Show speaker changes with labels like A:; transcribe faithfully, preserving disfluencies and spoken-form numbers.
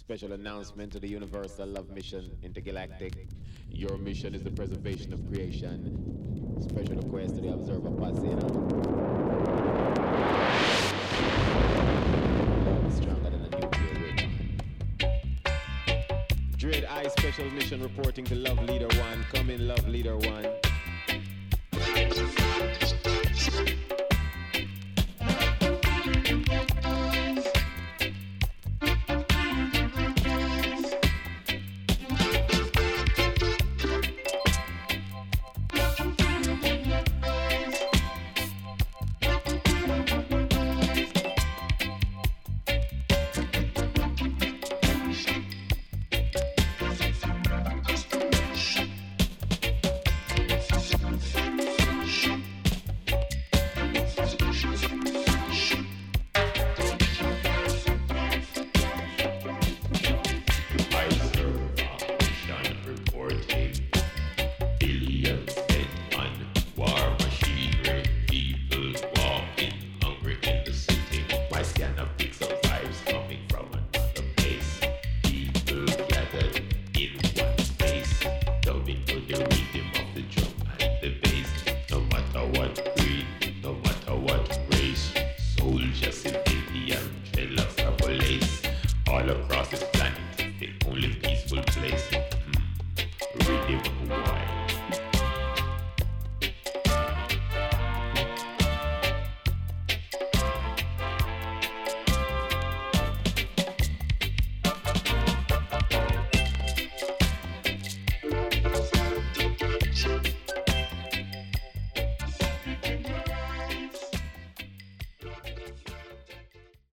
A: Special announcement to the Universal Love Mission Intergalactic. Your mission is the preservation of creation. Special request to the Observer Posse, you know. Love is stronger than a nuclear weapon. Dread Eye Special Mission reporting to Love Leader One. Come in, Love Leader One.
B: All across the